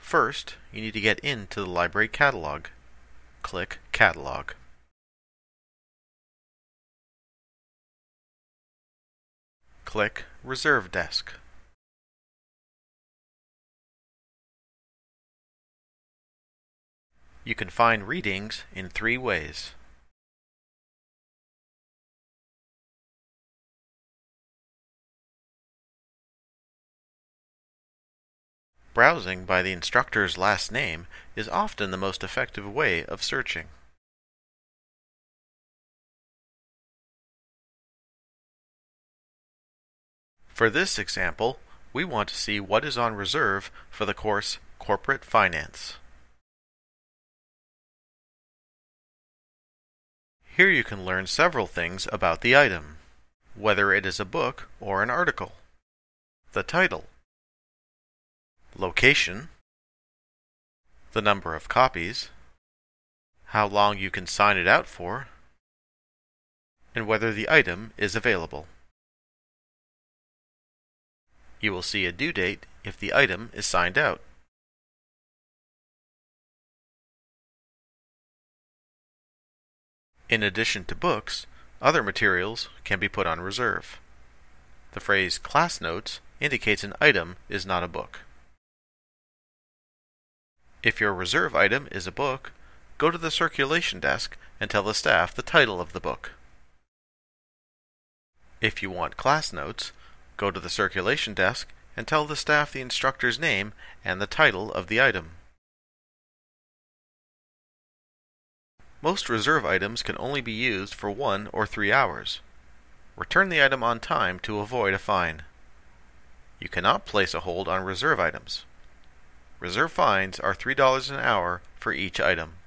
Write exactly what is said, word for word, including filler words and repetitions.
First, you need to get into the library catalog. Click Catalog. Click Reserve Desk. You can find readings in three ways. Browsing by the instructor's last name is often the most effective way of searching. For this example, we want to see what is on reserve for the course Corporate Finance. Here you can learn several things about the item, whether it is a book or an article, the title, location, the number of copies, how long you can sign it out for, and whether the item is available. You will see a due date if the item is signed out. In addition to books, other materials can be put on reserve. The phrase class notes indicates an item is not a book. If your reserve item is a book, go to the circulation desk and tell the staff the title of the book. If you want class notes, go to the circulation desk and tell the staff the instructor's name and the title of the item. Most reserve items can only be used for one or three hours. Return the item on time to avoid a fine. You cannot place a hold on reserve items. Reserve fines are three dollars an hour for each item.